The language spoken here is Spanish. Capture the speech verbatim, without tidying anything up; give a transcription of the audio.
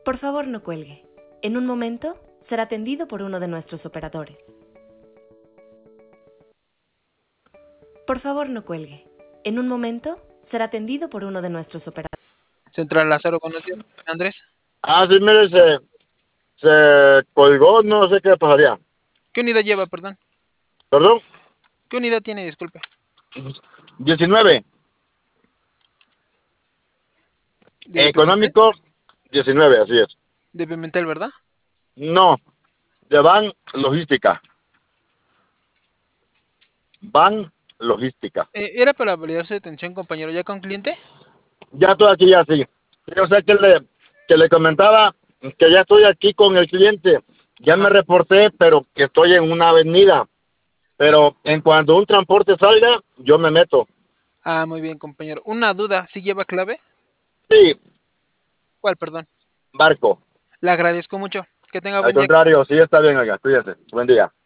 Por favor, no cuelgue. En un momento será atendido por uno de nuestros operadores. Por favor, no cuelgue. En un momento será atendido por uno de nuestros operadores. Central Lázaro, buenos días, Andrés. Ah, sí, mire, se, se colgó, no sé qué pasaría. ¿Qué unidad lleva, perdón? ¿Perdón? ¿Qué unidad tiene? Disculpe. diecinueve. ¿De Pimentel? Económico, diecinueve, así es. De Pimentel, ¿verdad? No, de Van Logística. Van Logística. Eh, era para validar su detención, compañero. ¿Ya con cliente? Ya estoy aquí, ya sí. Yo sé que le, que le comentaba que ya estoy aquí con el cliente. Ya me Ajá. reporté, pero que estoy en una avenida. Pero en cuanto un transporte salga, yo me meto. Ah, muy bien, compañero. Una duda, ¿sí lleva clave? Sí, ¿Cuál, perdón? barco. Le agradezco mucho. Que tenga Al buen día. contrario, sí está bien acá. Cuídese. Buen día.